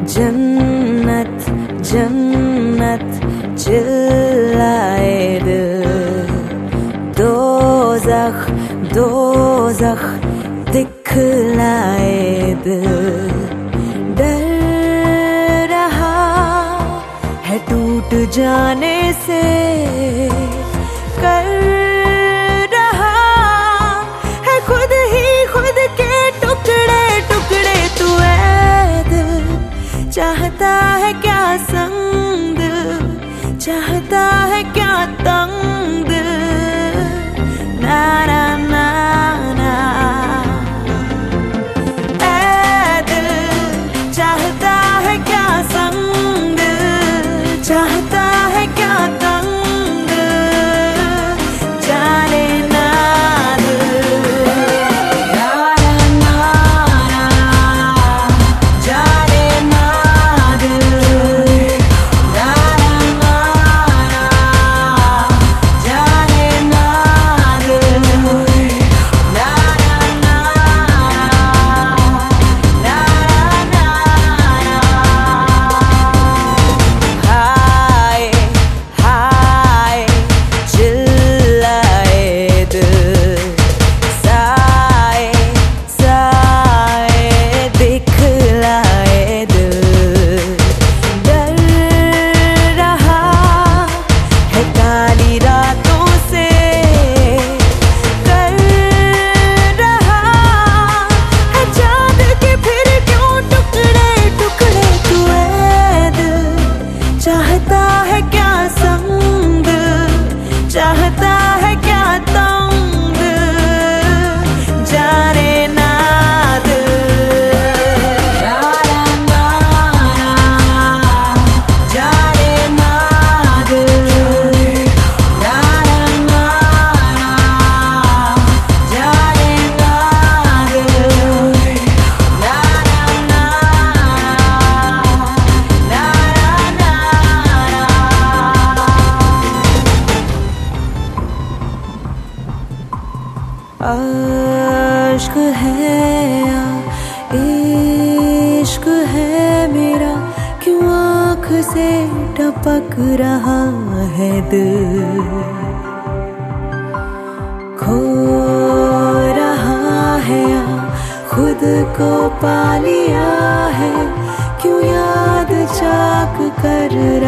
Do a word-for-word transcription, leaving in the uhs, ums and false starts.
जन्नत जन्नत चिल्लाए दिल, दोज़ख दोज़ख दिखलाए दिल। डर रहा है टूट जाने से, कर रहा है खुद ही खुद के टुकड़े टुकड़े। तू ऐ दिल चाहता है क्या संग, चाहता है क्या तंग, ना ना ना ना। ऐ दिल चाहता है क्या संग, चाहता है क्या तंग, जाने ना दिल, ना ना ना, जाने ना दिल, ना ना ना, जाने ना दिल, ना ना ना, ना ना ना। हाय हाय चिल्लाए दिल, साए साए दिखलाए दिल। डर रहा है काली रातों से, कर रहा है चाँद के फिर क्यों टुकड़े टुकड़े। तू ऐ दिल चाहता है क्या संग, चाहता है क्या तंग, जाने ना दिल, ना ना ना, जाने ना दिल, ना ना ना, जाने ना दिल, ना ना ना, ना ना ना। आश्क है या इश्क है मेरा, क्यों आँख से टपक रहा है दिल। खो रहा है या खुद को पा लिया है, क्यों याद चाक कर